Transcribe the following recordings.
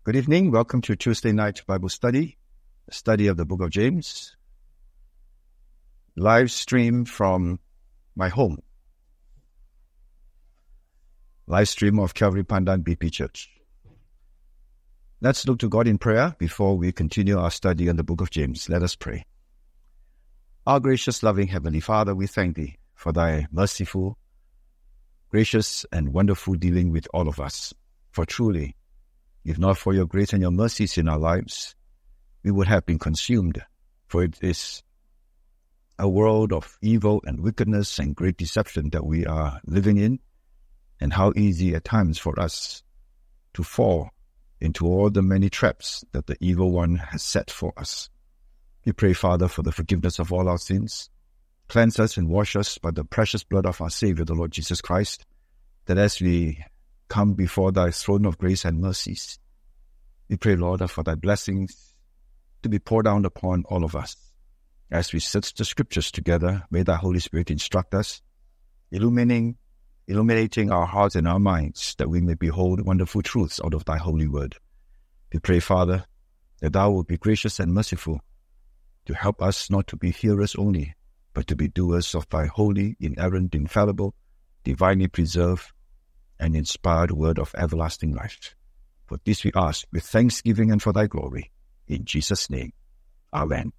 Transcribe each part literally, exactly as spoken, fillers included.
Good evening. Welcome to Tuesday night Bible study, a study of the book of James, live stream from my home, live stream of Calvary Pandan B P Church. Let's look to God in prayer before we continue our study on the book of James. Let us pray. Our gracious, loving Heavenly Father, we thank Thee for Thy merciful, gracious, and wonderful dealing with all of us. For truly, if not for Your grace and Your mercies in our lives, we would have been consumed. For it is a world of evil and wickedness and great deception that we are living in, and how easy at times for us to fall into all the many traps that the evil one has set for us. We pray, Father, for the forgiveness of all our sins. Cleanse us and wash us by the precious blood of our Savior, the Lord Jesus Christ, that as we come before Thy throne of grace and mercies, we pray, Lord, for Thy blessings to be poured down upon all of us. As we search the Scriptures together, may Thy Holy Spirit instruct us, illuminating, illuminating our hearts and our minds, that we may behold wonderful truths out of Thy holy word. We pray, Father, that Thou wilt be gracious and merciful to help us not to be hearers only, but to be doers of Thy holy, inerrant, infallible, divinely preserved, and inspired word of everlasting life. For this we ask with thanksgiving and for Thy glory. In Jesus' name, Amen.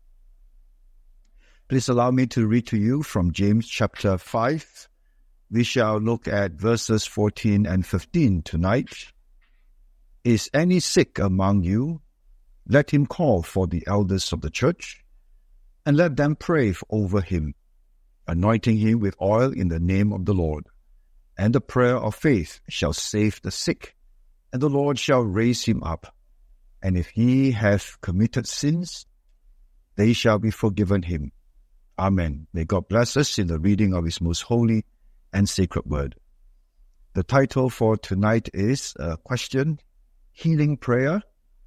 Please allow me to read to you from James chapter five. We shall look at verses fourteen and fifteen tonight. Is any sick among you? Let him call for the elders of the church, and let them pray over him, anointing him with oil in the name of the Lord. And the prayer of faith shall save the sick, and the Lord shall raise him up. And if he have committed sins, they shall be forgiven him. Amen. May God bless us in the reading of His most holy and sacred word. The title for tonight is a question, Healing Prayer.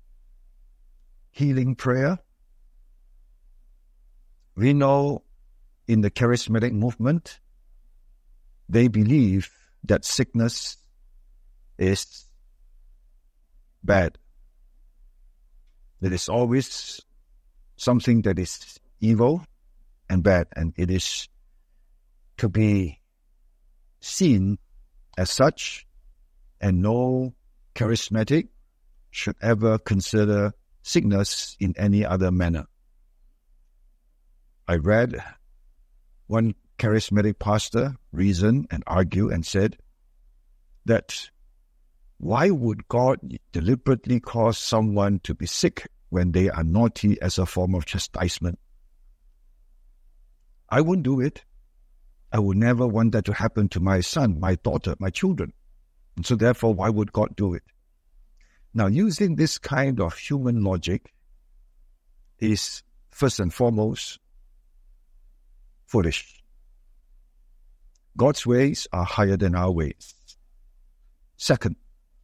Healing Prayer. We know in the charismatic movement, they believe that sickness is bad. It is always something that is evil and bad, and it is to be seen as such, and no charismatic should ever consider sickness in any other manner. I read one charismatic pastor reason and argue and said that why would God deliberately cause someone to be sick when they are naughty as a form of chastisement? I wouldn't do it. I would never want that to happen to my son, my daughter, my children. And so therefore, why would God do it? Now, using this kind of human logic is first and foremost foolish. God's ways are higher than our ways. Second,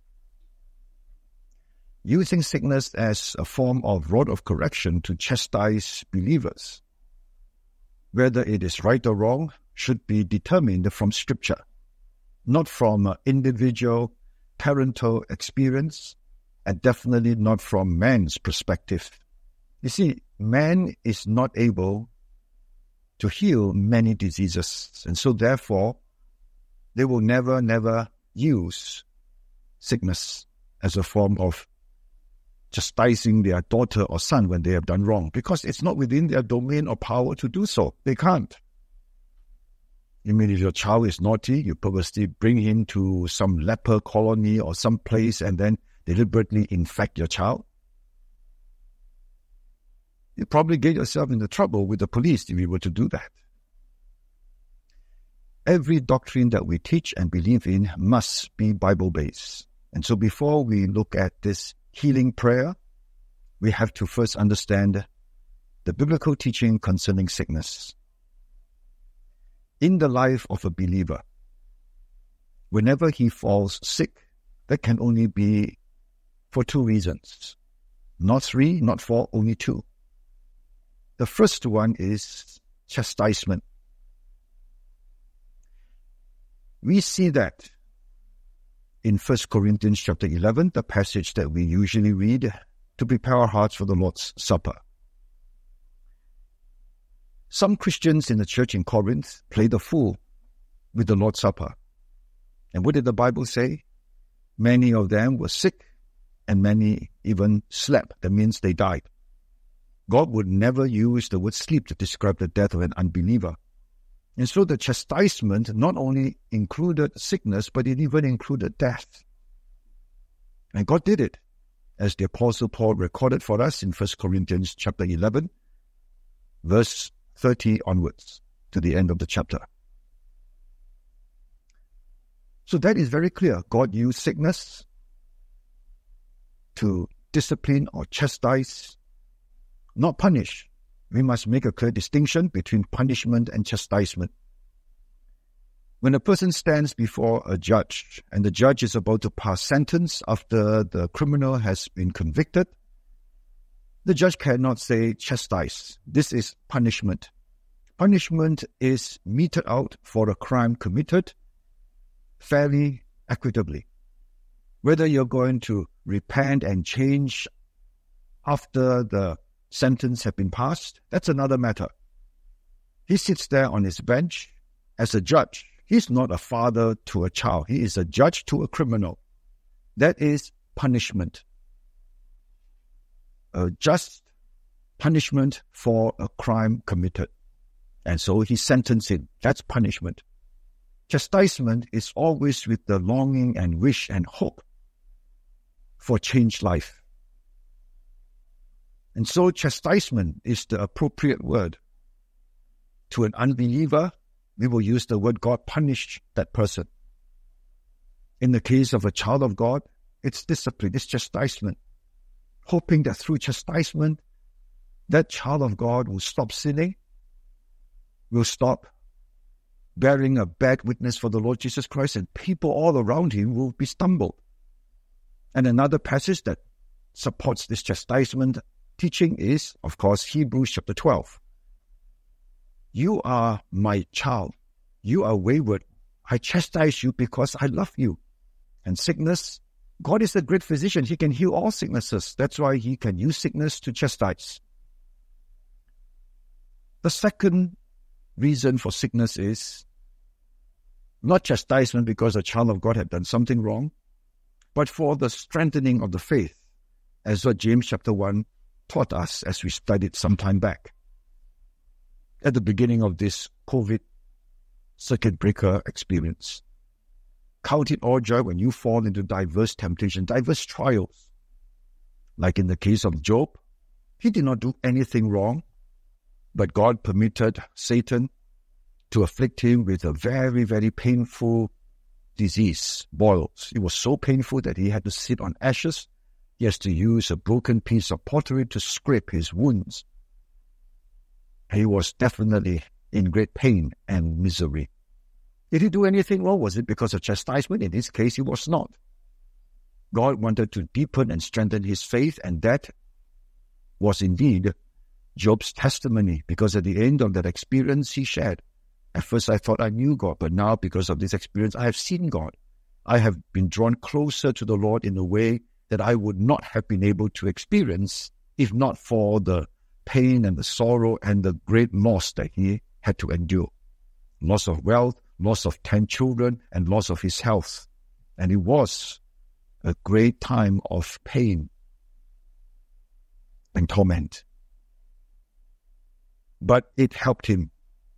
using sickness as a form of rod of correction to chastise believers, whether it is right or wrong, should be determined from Scripture, not from individual parental experience, and definitely not from man's perspective. You see, man is not able to heal many diseases, and so therefore, they will never, never use sickness as a form of chastising their daughter or son when they have done wrong, because it's not within their domain or power to do so. They can't. You mean if your child is naughty, you purposely bring him to some leper colony or some place and then deliberately infect your child? You probably get yourself into trouble with the police if you were to do that. Every doctrine that we teach and believe in must be Bible-based. And so before we look at this healing prayer, we have to first understand the biblical teaching concerning sickness. In the life of a believer, whenever he falls sick, that can only be for two reasons. Not three, not four, only two. The first one is chastisement. We see that in First Corinthians chapter eleven, the passage that we usually read to prepare our hearts for the Lord's Supper. Some Christians in the church in Corinth played the fool with the Lord's Supper. And what did the Bible say? Many of them were sick and many even slept. That means they died. God would never use the word sleep to describe the death of an unbeliever. And so the chastisement not only included sickness, but it even included death. And God did it, as the Apostle Paul recorded for us in First Corinthians chapter eleven, verse thirty onwards, to the end of the chapter. So that is very clear. God used sickness to discipline or chastise, not punish. We must make a clear distinction between punishment and chastisement. When a person stands before a judge and the judge is about to pass sentence after the criminal has been convicted, the judge cannot say chastise. This is punishment. Punishment is meted out for a crime committed fairly, equitably. Whether you're going to repent and change after the sentence has been passed, that's another matter. He sits there on his bench as a judge. He's not a father to a child. He is a judge to a criminal. That is punishment. A just punishment for a crime committed. And so he sentenced him. That's punishment. Chastisement is always with the longing and wish and hope for changed life. And so chastisement is the appropriate word. To an unbeliever, we will use the word God punished that person. In the case of a child of God, it's discipline, it's chastisement. Hoping that through chastisement, that child of God will stop sinning, will stop bearing a bad witness for the Lord Jesus Christ, and people all around him will be stumbled. And another passage that supports this chastisement teaching is, of course, Hebrews chapter twelve. You are my child. You are wayward. I chastise you because I love you. And sickness, God is a great physician. He can heal all sicknesses. That's why he can use sickness to chastise. The second reason for sickness is not chastisement because a child of God had done something wrong, but for the strengthening of the faith, as what James chapter one taught us as we studied some time back. At the beginning of this COVID circuit breaker experience, count it all joy when you fall into diverse temptation, diverse trials. Like in the case of Job, he did not do anything wrong, but God permitted Satan to afflict him with a very, very painful disease, boils. It was so painful that he had to sit on ashes. He has to use a broken piece of pottery to scrape his wounds. He was definitely in great pain and misery. Did he do anything wrong? Was it because of chastisement? In this case, it was not. God wanted to deepen and strengthen his faith, and that was indeed Job's testimony, because at the end of that experience, he shared, at first I thought I knew God, but now because of this experience, I have seen God. I have been drawn closer to the Lord in a way that I would not have been able to experience if not for the pain and the sorrow and the great loss that he had to endure. Loss of wealth, loss of ten children, and loss of his health. And it was a great time of pain and torment. But it helped him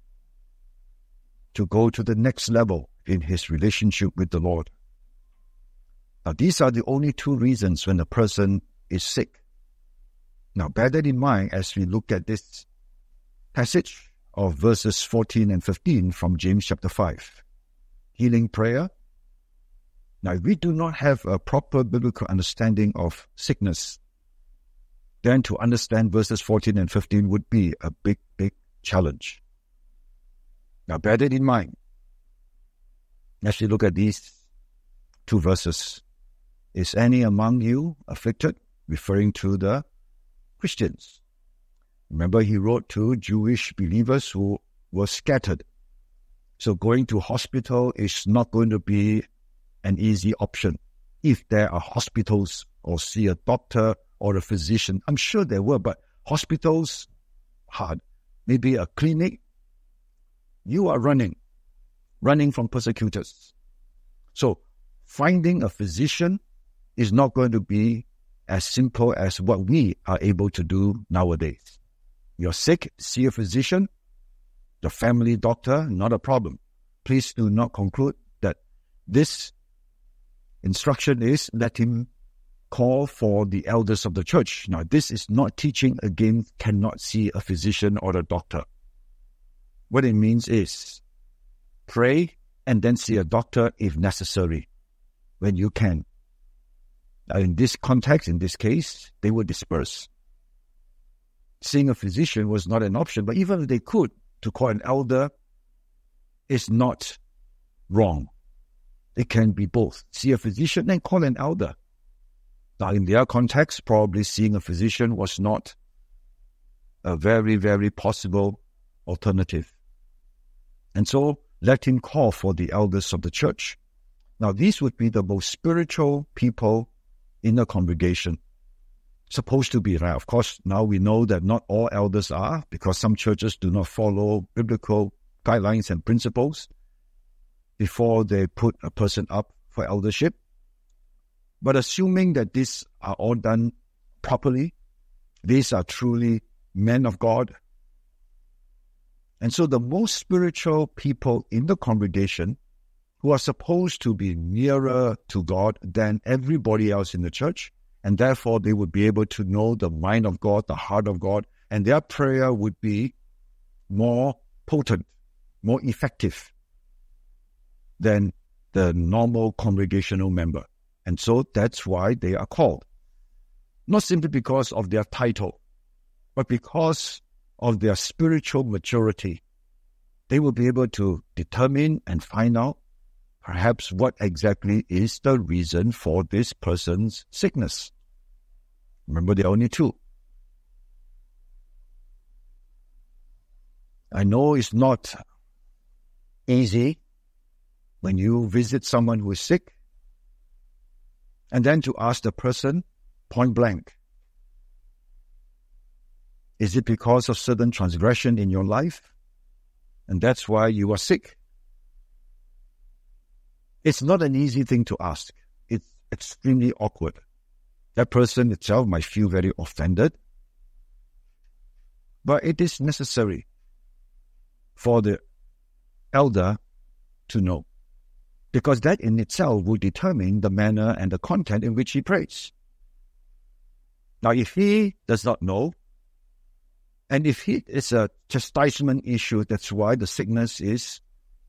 to go to the next level in his relationship with the Lord. Now, these are the only two reasons when a person is sick. Now, bear that in mind as we look at this passage of verses fourteen and fifteen from James chapter five. Healing prayer. Now, if we do not have a proper biblical understanding of sickness, then to understand verses fourteen and fifteen would be a big, big challenge. Now, bear that in mind as we look at these two verses. Is any among you afflicted? Referring to the Christians. Remember, he wrote to Jewish believers who were scattered. So going to hospital is not going to be an easy option. If there are hospitals or see a doctor or a physician, I'm sure there were, but hospitals, hard. Maybe a clinic, you are running, running from persecutors. So finding a physician is not going to be as simple as what we are able to do nowadays. You're sick, see a physician, the family doctor, not a problem. Please do not conclude that this instruction is let him call for the elders of the church. Now, this is not teaching against cannot see a physician or a doctor. What it means is pray and then see a doctor if necessary, when you can. Now, in this context, in this case, they will disperse. Seeing a physician was not an option, but even if they could, to call an elder is not wrong. It can be both. See a physician and call an elder. Now, in their context, probably seeing a physician was not a very, very possible alternative. And so, let him call for the elders of the church. Now, these would be the most spiritual people in the congregation. Supposed to be, right? Of course, now we know that not all elders are, because some churches do not follow biblical guidelines and principles before they put a person up for eldership. But assuming that these are all done properly, these are truly men of God. And so the most spiritual people in the congregation, who are supposed to be nearer to God than everybody else in the church, and therefore they would be able to know the mind of God, the heart of God, and their prayer would be more potent, more effective than the normal congregational member. And so that's why they are called. Not simply because of their title, but because of their spiritual maturity. They will be able to determine and find out perhaps what exactly is the reason for this person's sickness. Remember, there are only two. I know it's not easy when you visit someone who is sick and then to ask the person point blank, is it because of certain transgression in your life? And that's why you are sick. It's not an easy thing to ask. It's extremely awkward. That person itself might feel very offended. But it is necessary for the elder to know, because that in itself will determine the manner and the content in which he prays. Now, if he does not know, and if he is a chastisement issue, that's why the sickness is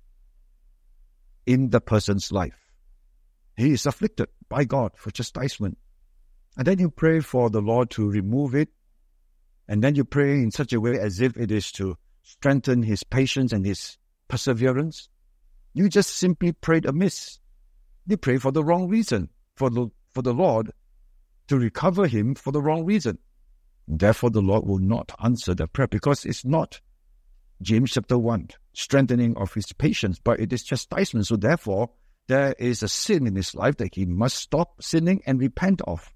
in the person's life. He is afflicted by God for chastisement. And then you pray for the Lord to remove it. And then you pray in such a way as if it is to strengthen his patience and his perseverance. You just simply prayed amiss. You pray for the wrong reason, for the, for the Lord to recover him for the wrong reason. Therefore, the Lord will not answer that prayer, because it's not James chapter one, strengthening of his patience, but it is chastisement. So therefore, there is a sin in his life that he must stop sinning and repent of.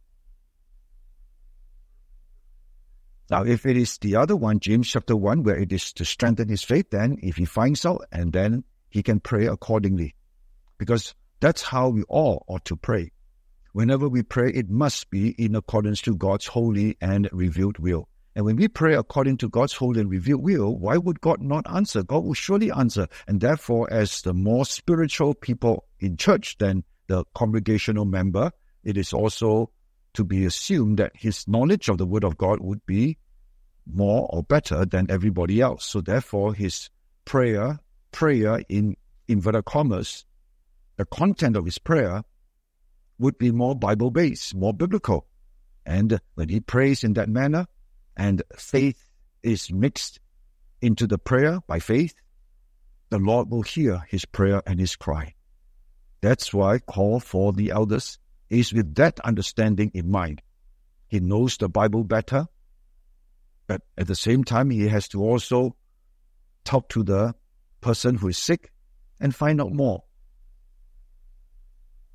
Now, if it is the other one, James chapter one, where it is to strengthen his faith, then if he finds out, and then he can pray accordingly. Because that's how we all ought to pray. Whenever we pray, it must be in accordance to God's holy and revealed will. And when we pray according to God's holy and revealed will, why would God not answer? God will surely answer. And therefore, as the more spiritual people in church than the congregational member, it is also to be assumed that his knowledge of the word of God would be more or better than everybody else. So therefore, his prayer, prayer in inverted commas, the content of his prayer would be more Bible-based, more biblical. And when he prays in that manner, and faith is mixed into the prayer by faith, the Lord will hear his prayer and his cry. That's why call for the elders is with that understanding in mind. He knows the Bible better, but at the same time, he has to also talk to the person who is sick and find out more.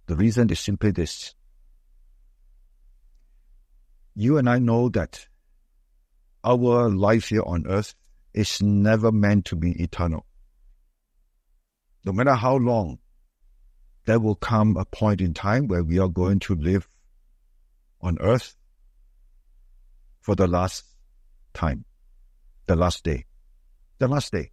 The reason is simply this. You and I know that our life here on earth is never meant to be eternal. No matter how long, there will come a point in time where we are going to live on earth for the last time, the last day, the last day.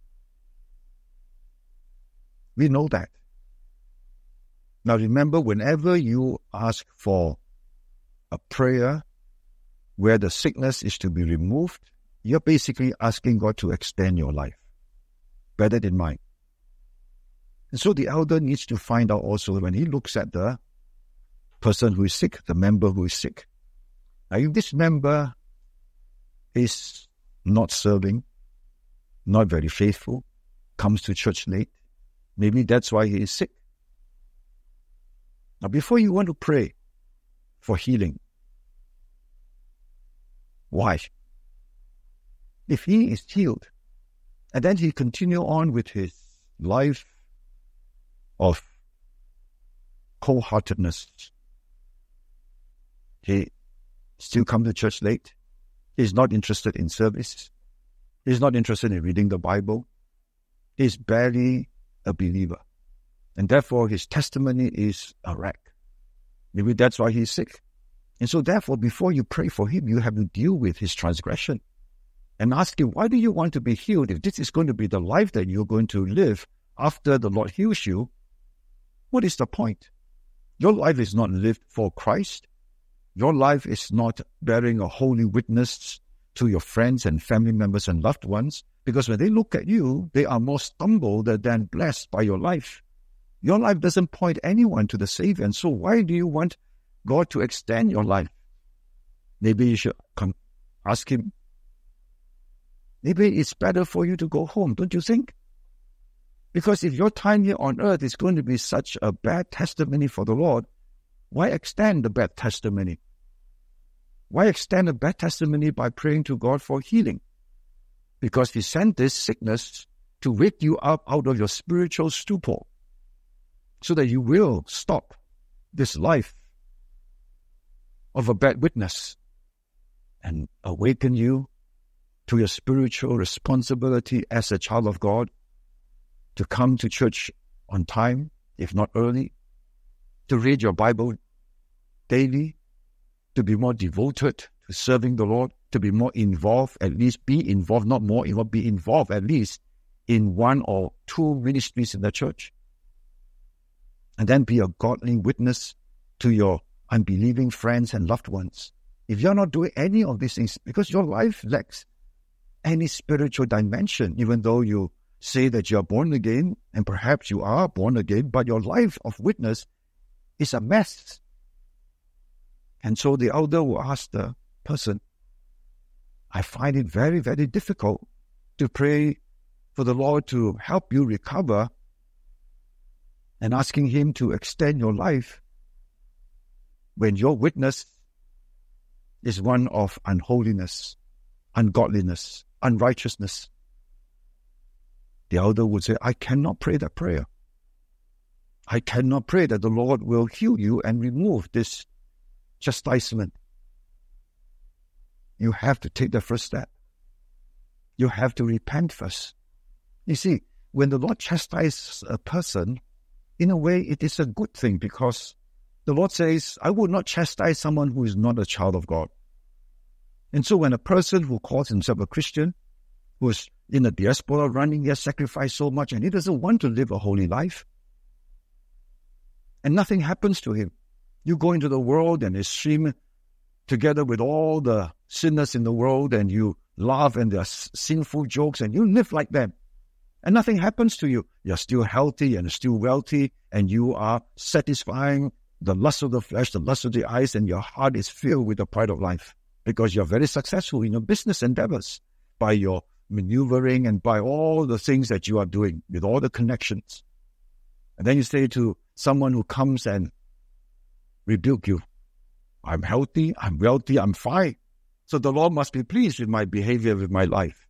We know that. Now remember, whenever you ask for a prayer where the sickness is to be removed, you're basically asking God to extend your life. Bear that in mind. And so the elder needs to find out also when he looks at the person who is sick, the member who is sick. Now if this member is not serving, not very faithful, comes to church late, maybe that's why he is sick. Now before you want to pray for healing, why? If he is healed, and then he continue on with his life of cold-heartedness, he still comes to church late, he's not interested in service, he's not interested in reading the Bible, he's barely a believer, and therefore his testimony is a wreck. Maybe that's why he's sick. And so therefore, before you pray for him, you have to deal with his transgression and ask him, why do you want to be healed? If this is going to be the life that you're going to live after the Lord heals you, what is the point? Your life is not lived for Christ. Your life is not bearing a holy witness to your friends and family members and loved ones, because when they look at you, they are more stumbled than blessed by your life. Your life doesn't point anyone to the Savior, and so why do you want God to extend your life? Maybe you should come ask him. Maybe it's better for you to go home, don't you think? Because if your time here on earth is going to be such a bad testimony for the Lord, why extend the bad testimony? Why extend a bad testimony by praying to God for healing? Because he sent this sickness to wake you up out of your spiritual stupor, so that you will stop this life of a bad witness and awaken you to your spiritual responsibility as a child of God, to come to church on time, if not early, to read your Bible daily, to be more devoted to serving the Lord, to be more involved, at least be involved, not more involved, be involved at least in one or two ministries in the church, and then be a godly witness to your unbelieving friends and loved ones. If you're not doing any of these things, because your life lacks any spiritual dimension, even though you say that you're born again, and perhaps you are born again, but your life of witness is a mess. And so the elder will ask the person, I find it very, very difficult to pray for the Lord to help you recover, and asking him to extend your life when your witness is one of unholiness, ungodliness, unrighteousness. The elder would say, I cannot pray that prayer. I cannot pray that the Lord will heal you and remove this chastisement. You have to take the first step. You have to repent first. You see, when the Lord chastises a person, in a way it is a good thing, because the Lord says, I will not chastise someone who is not a child of God. And so when a person who calls himself a Christian, who is in the diaspora running, he has sacrificed so much and he doesn't want to live a holy life, and nothing happens to him. You go into the world and you swim together with all the sinners in the world, and you laugh and their sinful jokes, and you live like them. And nothing happens to you. You're still healthy and still wealthy, and you are satisfying the lust of the flesh, the lust of the eyes, and your heart is filled with the pride of life, because you're very successful in your business endeavors by your maneuvering and by all the things that you are doing with all the connections. And then you say to someone who comes and rebuke you, I'm healthy, I'm wealthy, I'm fine, so the Lord must be pleased with my behavior, with my life.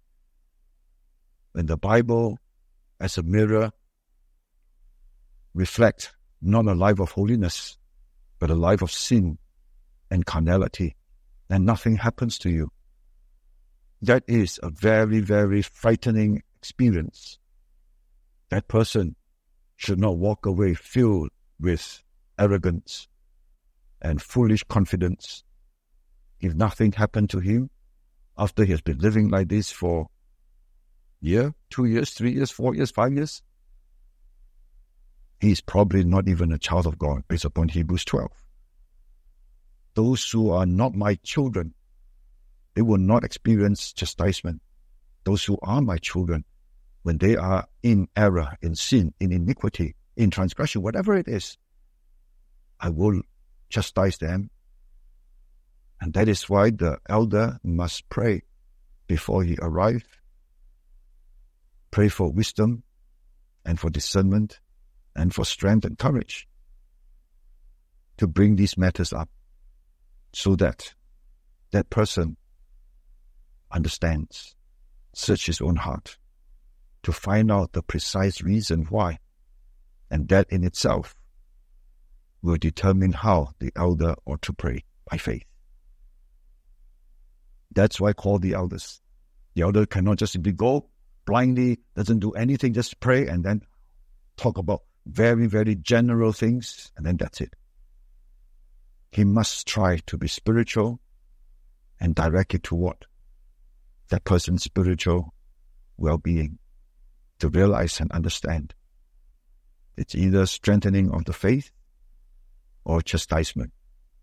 When the Bible, as a mirror, reflects not a life of holiness, but a life of sin and carnality, and nothing happens to you. That is a very, very frightening experience. That person should not walk away filled with arrogance and foolish confidence. If nothing happened to him after he has been living like this for a year, two years, three years, four years, five years, he is probably not even a child of God based upon Hebrews twelve. Those who are not my children, they will not experience chastisement. Those who are my children, when they are in error, in sin, in iniquity, in transgression, whatever it is, I will chastise them. And that is why the elder must pray before he arrives. Pray for wisdom and for discernment and for strength and courage to bring these matters up so that that person understands, search his own heart to find out the precise reason why. And that in itself will determine how the elder ought to pray by faith. That's why I call the elders. The elder cannot just simply go blindly, doesn't do anything, just pray and then talk about very, very general things, and then that's it. He must try to be spiritual and direct it toward that person's spiritual well-being, to realize and understand. It's either strengthening of the faith or chastisement.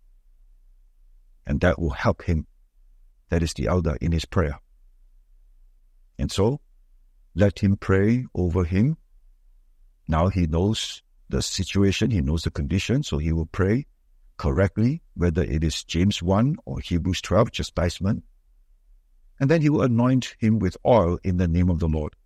And that will help him. That is the elder in his prayer. And so, let him pray over him. Now he knows the situation, he knows the condition, so he will pray correctly, whether it is James one or Hebrews twelve, chastisement. And then he will anoint him with oil in the name of the Lord.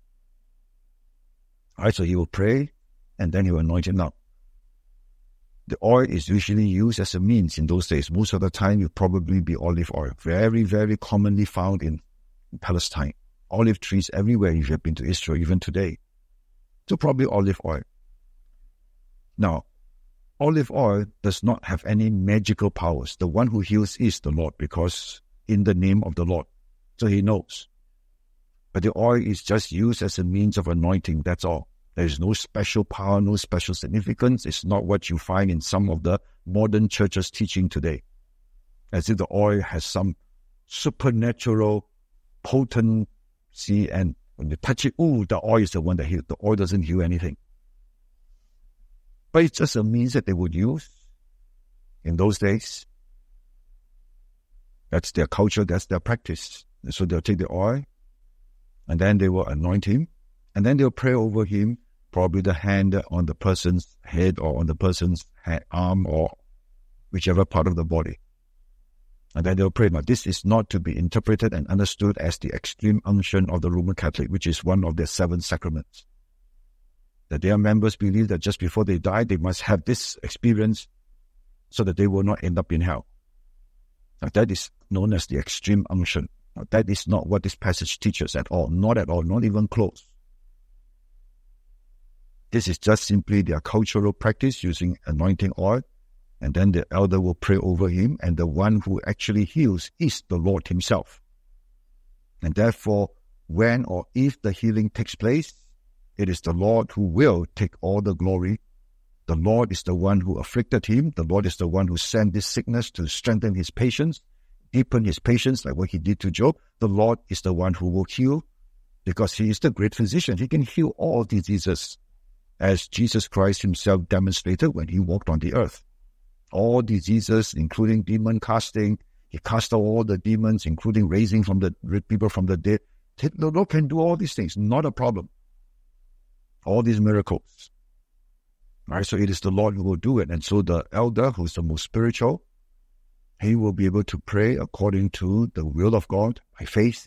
All right, so he will pray, and then he will anoint him. Now, the oil is usually used as a means in those days. Most of the time, it will probably be olive oil. Very, very commonly found in Palestine. Olive trees everywhere if you have been to Israel, even today. So probably olive oil. Now, olive oil does not have any magical powers. The one who heals is the Lord, because in the name of the Lord. So he knows. But the oil is just used as a means of anointing, that's all. There is no special power, no special significance. It's not what you find in some of the modern churches teaching today. As if the oil has some supernatural potency, and when you touch it, ooh, the oil is the one that heals. The oil doesn't heal anything. But it's just a means that they would use in those days. That's their culture, that's their practice. And so they'll take the oil, and then they will anoint him, and then they'll pray over him, probably the hand on the person's head or on the person's hand, arm, or whichever part of the body. And then they'll pray. Now, this is not to be interpreted and understood as the extreme unction of the Roman Catholic, which is one of their seven sacraments. That their members believe that just before they die, they must have this experience so that they will not end up in hell. Now, that is known as the extreme unction. Now, that is not what this passage teaches at all. Not at all, not even close. This is just simply their cultural practice using anointing oil, and then the elder will pray over him, and the one who actually heals is the Lord himself. And therefore, when or if the healing takes place, it is the Lord who will take all the glory. The Lord is the one who afflicted him. The Lord is the one who sent this sickness to strengthen his patience, deepen his patience, like what he did to Job. The Lord is the one who will heal, because he is the great physician. He can heal all diseases, as Jesus Christ himself demonstrated when he walked on the earth. All diseases, including demon casting, he cast out all the demons, including raising from the people from the dead. The Lord can do all these things, not a problem. All these miracles. All right, so it is the Lord who will do it. And so the elder, who is the most spiritual, he will be able to pray according to the will of God by faith.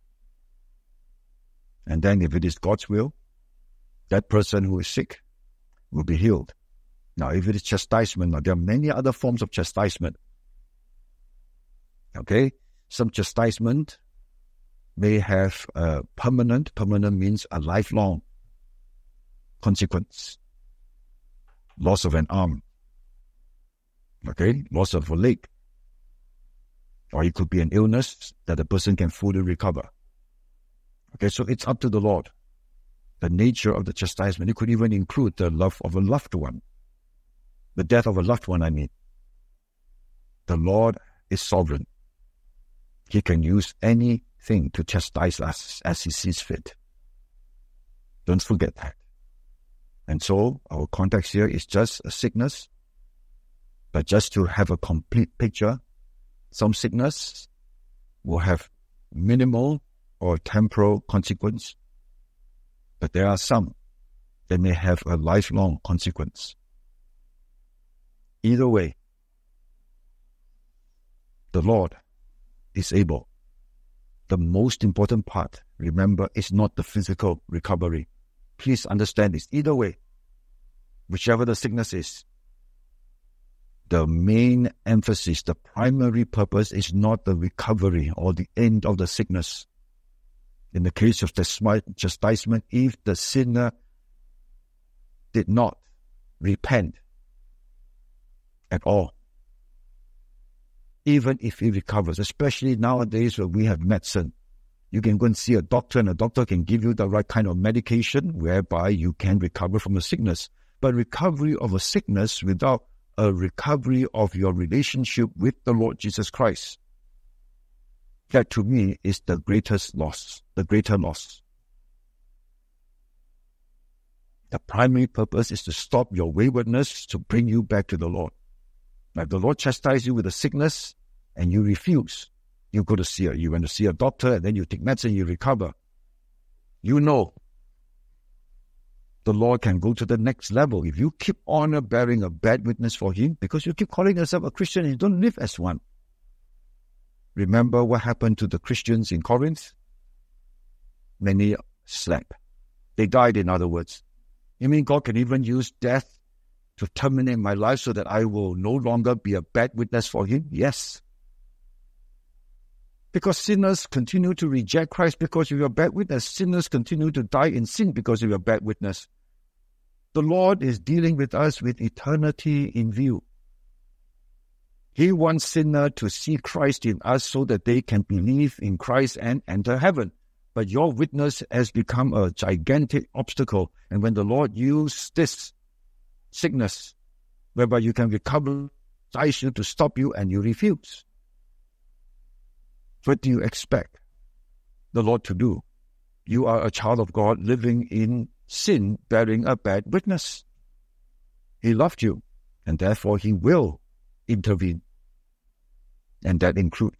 And then if it is God's will, that person who is sick will be healed. Now, if it is chastisement, now there are many other forms of chastisement. Okay? Some chastisement may have a permanent, permanent means a lifelong consequence. loss of an arm, okay, loss of a leg, or it could be an illness that the person can fully recover. Okay, so it's up to the Lord. The nature of the chastisement, it could even include the love of a loved one, the death of a loved one, I mean. The Lord is sovereign. He can use anything to chastise us as He sees fit. Don't forget that. And so our context here is just a sickness, but just to have a complete picture, some sickness will have minimal or temporal consequence, but there are some that may have a lifelong consequence. Either way, the Lord is able. The most important part, remember, is not the physical recovery. Please understand this. Either way, whichever the sickness is, the main emphasis, the primary purpose is not the recovery or the end of the sickness. In the case of the chastisement, if the sinner did not repent at all, even if he recovers, especially nowadays where we have medicine, you can go and see a doctor and a doctor can give you the right kind of medication whereby you can recover from a sickness. But recovery of a sickness without a recovery of your relationship with the Lord Jesus Christ, that to me is the greatest loss, the greater loss. The primary purpose is to stop your waywardness, to bring you back to the Lord. Now, if the Lord chastises you with a sickness and you refuse, you go to see a, you went to see a doctor and then you take medicine, you recover. You know the Lord can go to the next level. If you keep on bearing a bad witness for Him, because you keep calling yourself a Christian and you don't live as one. Remember what happened to the Christians in Corinth? Many slept. They died, in other words. You mean God can even use death to terminate my life so that I will no longer be a bad witness for Him? Yes. Because sinners continue to reject Christ because of your bad witness. Sinners continue to die in sin because of your bad witness. The Lord is dealing with us with eternity in view. He wants sinners to see Christ in us so that they can believe in Christ and enter heaven. But your witness has become a gigantic obstacle. And when the Lord used this sickness, whereby you can recover, tries you to stop you and you refuse, what do you expect the Lord to do? You are a child of God living in sin, bearing a bad witness. He loved you, and therefore He will intervene. And that includes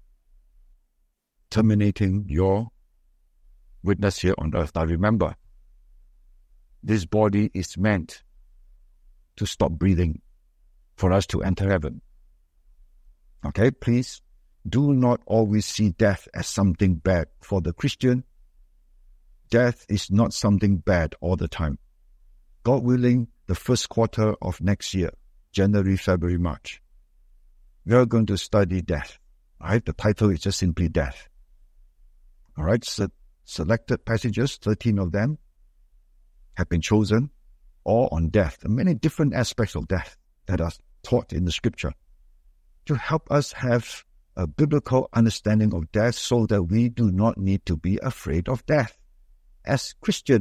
terminating your witness here on earth. Now remember, this body is meant to stop breathing for us to enter heaven. Okay, please do not always see death as something bad. For the Christian, death is not something bad all the time. God willing, the first quarter of next year, January, February, March, we are going to study death. All right, the title is just simply death. All right, so selected passages, thirteen of them, have been chosen, all on death. There are many different aspects of death that are taught in the Scripture to help us have a biblical understanding of death so that we do not need to be afraid of death. As Christian,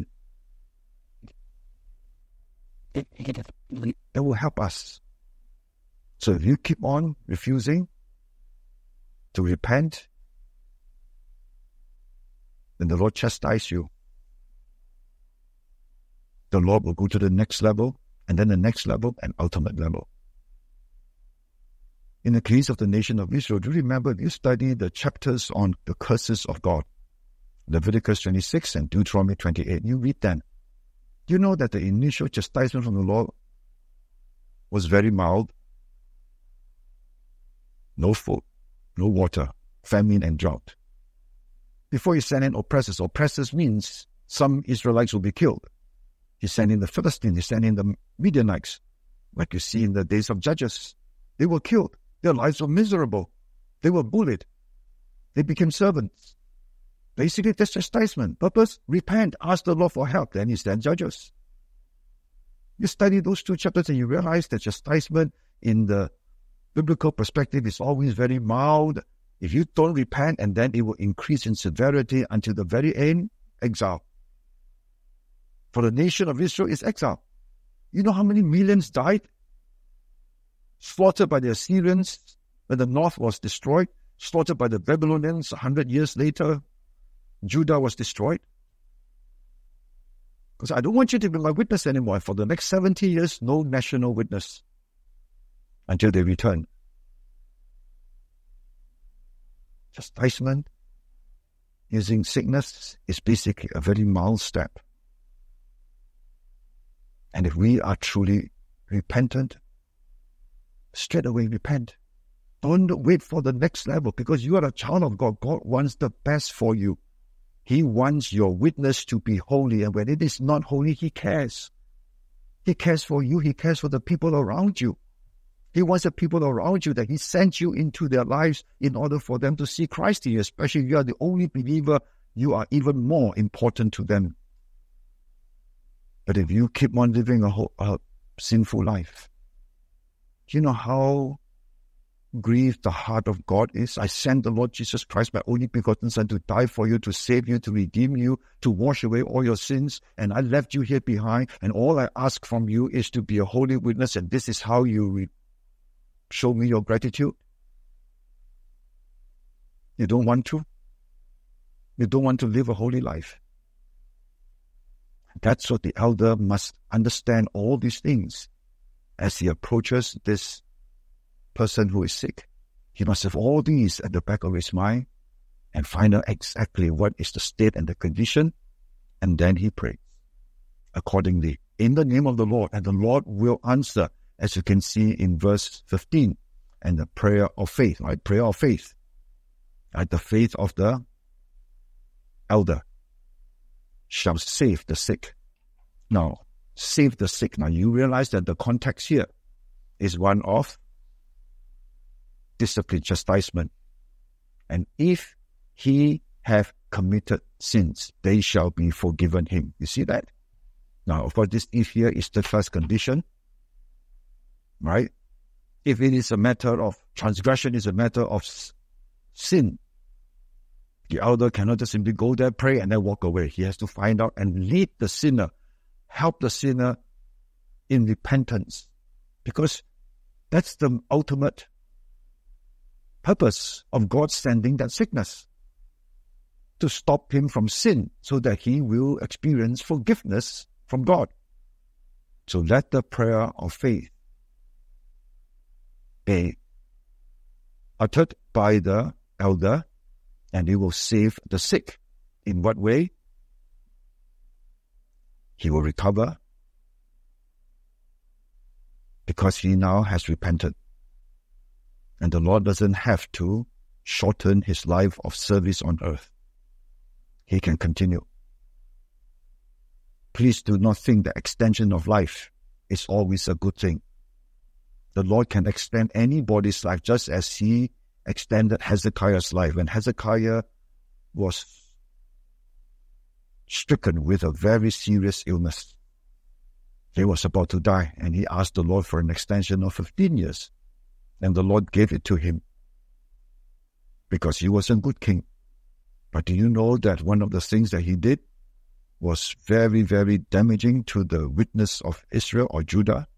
it, it, it will help us. So if you keep on refusing to repent, then the Lord chastise you. The Lord will go to the next level, and then the next level, and ultimate level. In the case of the nation of Israel, do you remember, you study the chapters on the curses of God, Leviticus twenty-six and Deuteronomy twenty-eight, you read them. You know that the initial chastisement from the Lord was very mild. No food, no water, famine and drought. Before He sent in oppressors, oppressors means some Israelites will be killed. He sent in the Philistines, He sent in the Midianites, like you see in the days of Judges. They were killed. Their lives were miserable. They were bullied. They became servants. Basically, that's chastisement. Purpose, repent, ask the Lord for help. Then He sent judges. You study those two chapters and you realize that chastisement in the biblical perspective is always very mild. If you don't repent, and then it will increase in severity until the very end, exile. For the nation of Israel, it's exile. You know how many millions died? Slaughtered by the Assyrians when the north was destroyed. Slaughtered by the Babylonians a hundred years later. Judah was destroyed. Because I don't want you to be my witness anymore. For the next seventy years, no national witness until they return. Chastisement using sickness is basically a very mild step. And if we are truly repentant, straight away repent. Don't wait for the next level, because you are a child of God. God wants the best for you. He wants your witness to be holy, and when it is not holy, He cares. He cares for you. He cares for the people around you. He wants the people around you that He sent you into their lives in order for them to see Christ in you. Especially if you are the only believer, you are even more important to them. But if you keep on living a, whole, a sinful life, do you know how grieved the heart of God is? I sent the Lord Jesus Christ, my only begotten Son, to die for you, to save you, to redeem you, to wash away all your sins, and I left you here behind, and all I ask from you is to be a holy witness, and this is how you re- show me your gratitude. You don't want to? You don't want to live a holy life? That's what the elder must understand, all these things as he approaches this person who is sick. He must have all these at the back of his mind and find out exactly what is the state and the condition, and then he prays accordingly in the name of the Lord, and the Lord will answer, as you can see in verse fifteen, and the prayer of faith, right? Prayer of faith, right? The faith of the elder shall save the sick. Now, save the sick. Now, you realize that the context here is one of discipline, chastisement. And if he have committed sins, they shall be forgiven him. You see that? Now, of course, this if here is the first condition, right? If it is a matter of transgression, is a matter of sin, the elder cannot just simply go there, pray, and then walk away. He has to find out and lead the sinner, help the sinner in repentance, because that's the ultimate purpose of God sending that sickness, to stop him from sin so that he will experience forgiveness from God. So let the prayer of faith be uttered by the elder, and he will save the sick. In what way? He will recover because he now has repented. And the Lord doesn't have to shorten his life of service on earth. He can continue. Please do not think that extension of life is always a good thing. The Lord can extend anybody's life just as he extended Hezekiah's life. When Hezekiah was stricken with a very serious illness, he was about to die, and he asked the Lord for an extension of fifteen years. And the Lord gave it to him because he was a good king. But do you know that one of the things that he did was very, very damaging to the witness of Israel or Judah?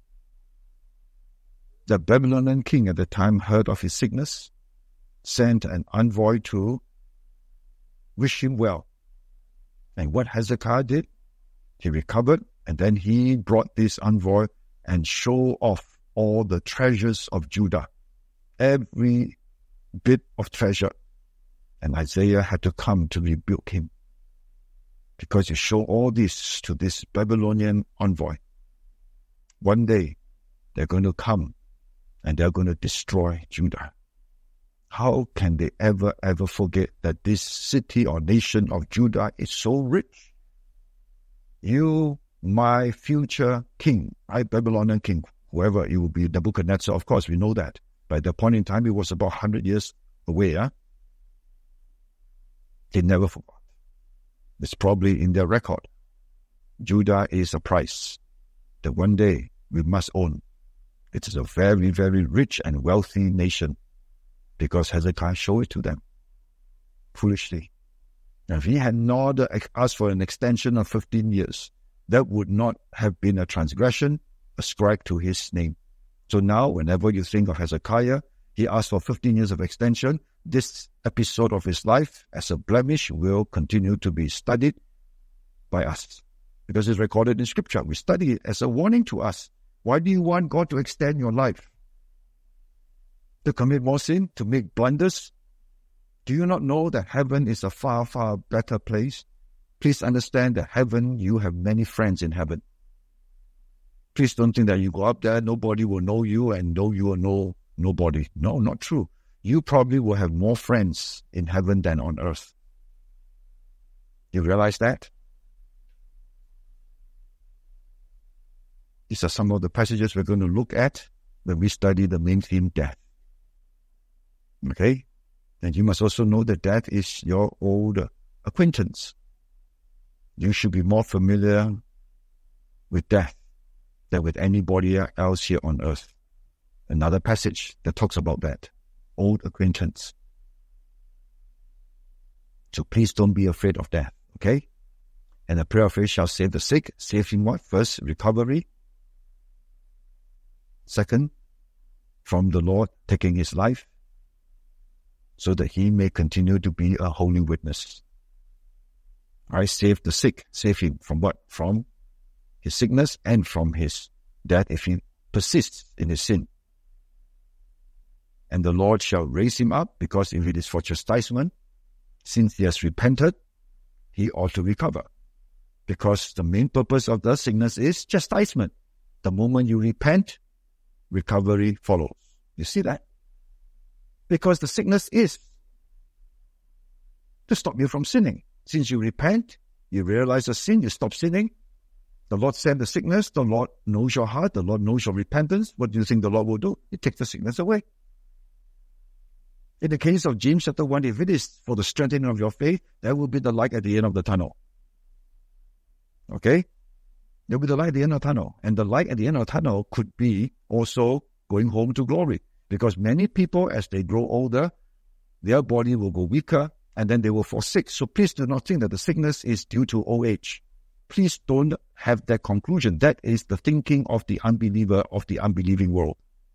The Babylonian king at the time heard of his sickness, sent an envoy to wish him well. And what Hezekiah did, he recovered, and then he brought this envoy and showed off all the treasures of Judah, every bit of treasure. And Isaiah had to come to rebuke him, because you show all this to this Babylonian envoy. One day, they're going to come and they're going to destroy Judah. How can they ever, ever forget that this city or nation of Judah is so rich? You, my future king, my Babylonian king, whoever it will be, Nebuchadnezzar, of course, we know that. By that point in time, it was about one hundred years away. Huh? They never forgot. It's probably in their record. Judah is a prize. that one day we must own. It is a very, very rich and wealthy nation because Hezekiah showed it to them foolishly. Now, if he had not asked for an extension of fifteen years, that would not have been a transgression ascribed to his name. So now, whenever you think of Hezekiah, he asked for fifteen years of extension. This episode of his life as a blemish will continue to be studied by us because it's recorded in Scripture. We study it as a warning to us. Why do you want God to extend your life? To commit more sin? To make blunders? Do you not know that heaven is a far, far better place? Please understand that heaven, you have many friends in heaven. Please don't think that you go up there, nobody will know you, and know you will know nobody. No, not true. You probably will have more friends in heaven than on earth. You realize that? These are some of the passages we're going to look at when we study the main theme, death. Okay? And you must also know that death is your old acquaintance. You should be more familiar with death than with anybody else here on earth. Another passage that talks about that. Old acquaintance. So please don't be afraid of death, okay? And the prayer of faith shall save the sick. Save him what? First, recovery. Second, from the Lord taking his life so that he may continue to be a holy witness. I save the sick. Save him from what? From his sickness and from his death if he persists in his sin. And the Lord shall raise him up, because if it is for chastisement, since he has repented, he ought to recover. Because the main purpose of the sickness is chastisement. The moment you repent, recovery follows. You see that? Because the sickness is to stop you from sinning. Since you repent, you realize the sin, you stop sinning. The Lord sent the sickness. The Lord knows your heart. The Lord knows your repentance. What do you think the Lord will do? He takes the sickness away. In the case of James chapter one, if it is for the strengthening of your faith, there will be the light at the end of the tunnel. Okay? There will be the light at the end of the tunnel. And the light at the end of the tunnel could be also going home to glory. Because many people, as they grow older, their body will go weaker and then they will fall sick. So please do not think that the sickness is due to old age. Please don't have that conclusion. That is the thinking of the unbeliever, of the unbelieving world.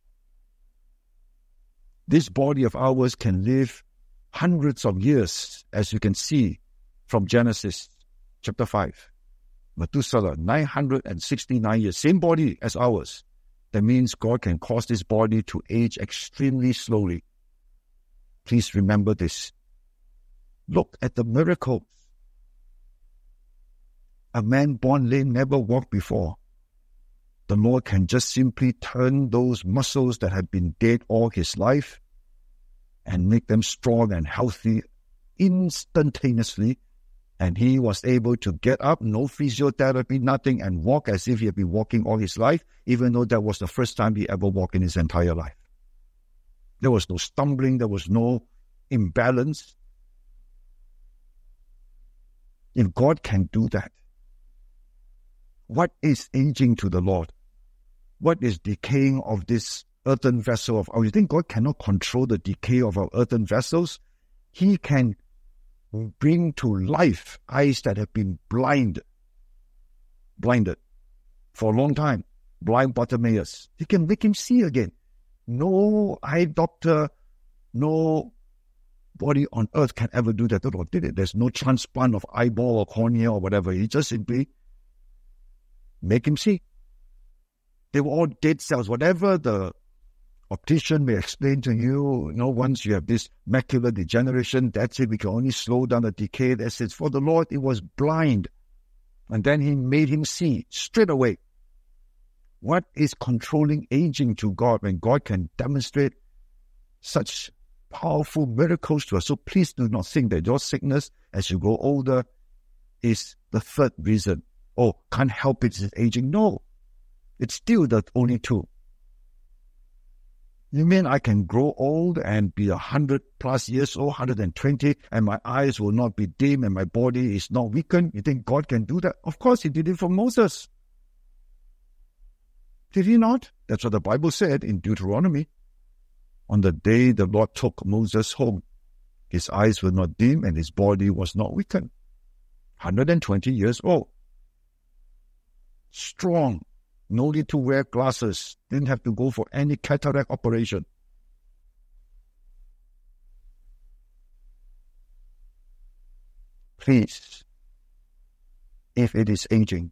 This body of ours can live hundreds of years, as you can see from Genesis chapter five. Methuselah, nine hundred sixty-nine years, same body as ours. That means God can cause this body to age extremely slowly. Please remember this. Look at the miracles. A man born lame never walked before. The Lord can just simply turn those muscles that have been dead all his life and make them strong and healthy instantaneously. And he was able to get up, no physiotherapy, nothing, and walk as if he had been walking all his life, even though that was the first time he ever walked in his entire life. There was no stumbling, there was no imbalance. If God can do that, what is aging to the Lord? What is decaying of this earthen vessel of ours? You think God cannot control the decay of our earthen vessels? He can bring to life eyes that have been blind, blinded for a long time. Blind Bartimaeus. He can make him see again. No eye doctor, no body on earth can ever do that. The Lord did it. There's no transplant of eyeball or cornea or whatever. He just simply make him see. They were all dead cells. Whatever the optician may explain to you, you know, once you have this macular degeneration, that's it. We can only slow down the decay. That's it. For the Lord, it was blind. And then he made him see straight away. What is controlling aging to God when God can demonstrate such powerful miracles to us? So please do not think that your sickness as you grow older is the third reason. Oh, can't help it, it's aging. No, it's still the only two. You mean I can grow old and be a hundred plus years old, one hundred twenty, and my eyes will not be dim and my body is not weakened? You think God can do that? Of course, he did it for Moses. Did he not? That's what the Bible said in Deuteronomy. On the day the Lord took Moses home, his eyes were not dim and his body was not weakened. one hundred twenty years old. Strong. No need to wear glasses. Didn't have to go for any cataract operation. Please, if it is aging,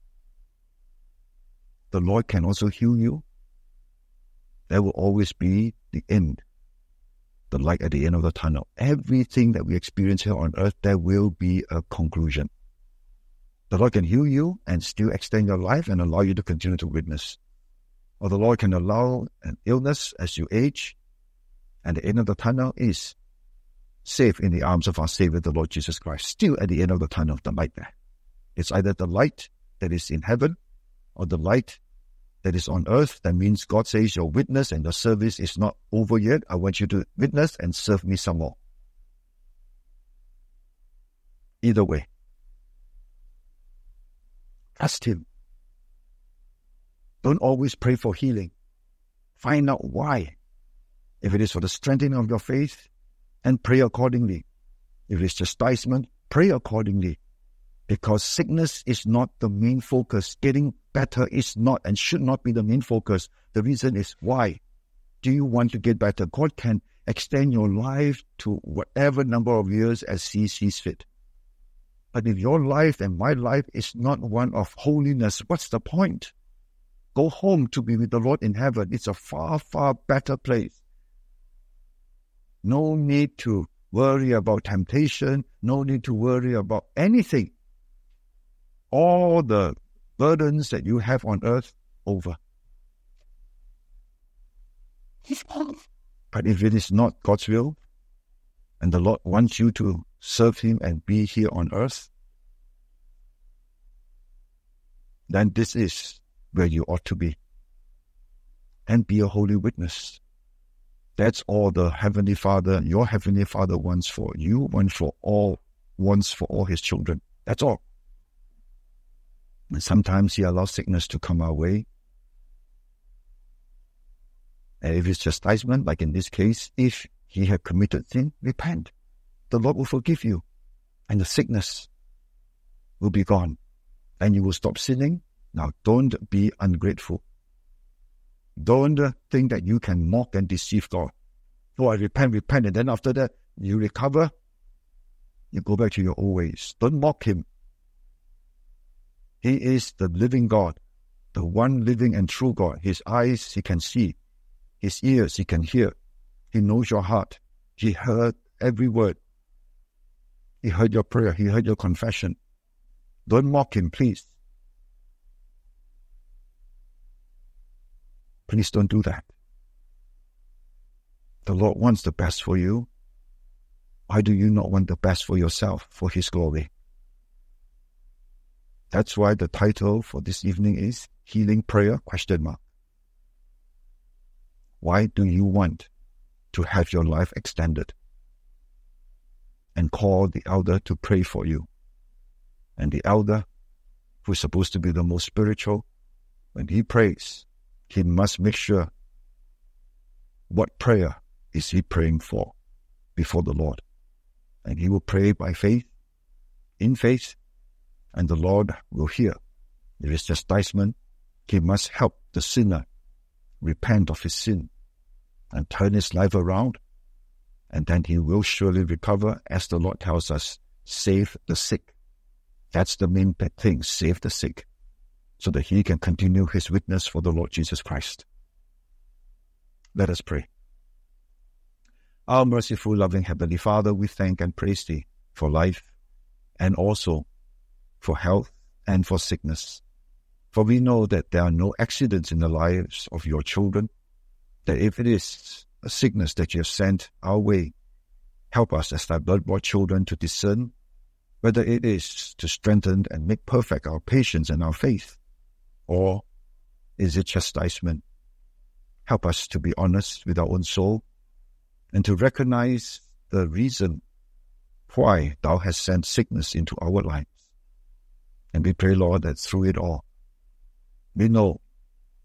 the Lord can also heal you. There will always be the end, the light at the end of the tunnel. Everything that we experience here on earth, there will be a conclusion. The Lord can heal you and still extend your life and allow you to continue to witness. Or the Lord can allow an illness as you age, and the end of the tunnel is safe in the arms of our Savior, the Lord Jesus Christ. Still at the end of the tunnel, the light there. It's either the light that is in heaven or the light that is on earth. That means God says your witness and your service is not over yet. I want you to witness and serve me some more. Either way, trust Him. Don't always pray for healing. Find out why. If it is for the strengthening of your faith, and pray accordingly. If it's chastisement, pray accordingly. Because sickness is not the main focus. Getting better is not and should not be the main focus. The reason is why. Do you want to get better? God can extend your life to whatever number of years as He sees fit. But if your life and my life is not one of holiness, what's the point? Go home to be with the Lord in heaven. It's a far, far better place. No need to worry about temptation. No need to worry about anything. All the burdens that you have on earth, over. But if it is not God's will, and the Lord wants you to serve Him and be here on earth, then this is where you ought to be. And be a holy witness. That's all the Heavenly Father, your Heavenly Father wants for you, wants for all, wants for all His children. That's all. And sometimes He allows sickness to come our way. And if it's chastisement, like in this case, if He had committed sin, repent. The Lord will forgive you. And the sickness will be gone. And you will stop sinning. Now, don't be ungrateful. Don't think that you can mock and deceive God. Oh, I repent, repent, and then after that, you recover, you go back to your old ways. Don't mock Him. He is the living God, the one living and true God. His eyes, He can see. His ears, He can hear. He knows your heart. He heard every word. He heard your prayer. He heard your confession. Don't mock Him, please. Please don't do that. The Lord wants the best for you. Why do you not want the best for yourself, for His glory? That's why the title for this evening is Healing Prayer, question mark. Why do you want to have your life extended? And call the elder to pray for you. And the elder, who is supposed to be the most spiritual, when he prays, he must make sure what prayer is he praying for before the Lord. And he will pray by faith, in faith, and the Lord will hear. If it's chastisement, he must help the sinner repent of his sin and turn his life around, and then he will surely recover, as the Lord tells us, save the sick. That's the main thing, save the sick, so that he can continue his witness for the Lord Jesus Christ. Let us pray. Our merciful, loving Heavenly Father, we thank and praise Thee for life and also for health and for sickness. For we know that there are no accidents in the lives of your children, that if it is a sickness that you have sent our way, help us as Thy blood-bought children to discern whether it is to strengthen and make perfect our patience and our faith, or is it chastisement? Help us to be honest with our own soul and to recognize the reason why Thou hast sent sickness into our lives. And we pray, Lord, that through it all, we know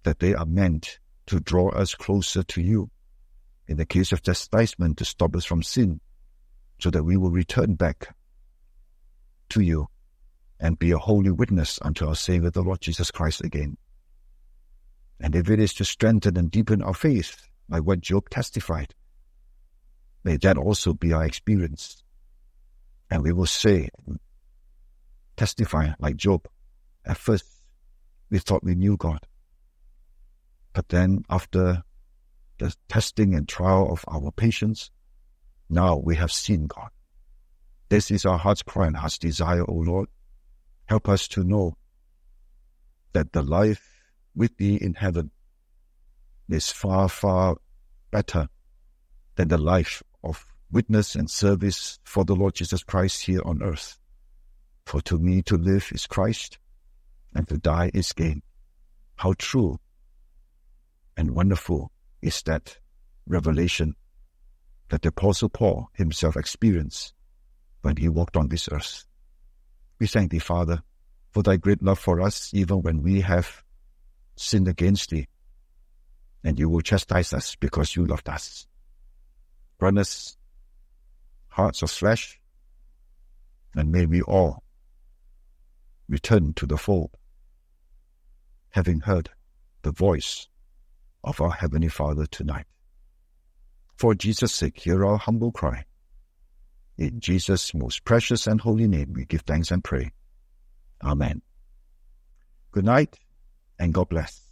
that they are meant to draw us closer to you. In the case of chastisement, to stop us from sin, so that we will return back to you and be a holy witness unto our Savior, the Lord Jesus Christ, again. And if it is to strengthen and deepen our faith, like what Job testified, may that also be our experience. And we will say, testify like Job, at first we thought we knew God. But then after the testing and trial of our patience, now we have seen God. This is our heart's cry and heart's desire, O Lord. Help us to know that the life with Thee in heaven is far, far better than the life of witness and service for the Lord Jesus Christ here on earth. For to me to live is Christ, and to die is gain. How true and wonderful is that revelation that the Apostle Paul himself experienced when he walked on this earth. We thank Thee, Father, for Thy great love for us, even when we have sinned against Thee, and You will chastise us because You loved us. Grant us hearts of flesh, and may we all return to the fold, having heard the voice of our Heavenly Father tonight. For Jesus' sake, hear our humble cry. In Jesus' most precious and holy name, we give thanks and pray. Amen. Good night, and God bless.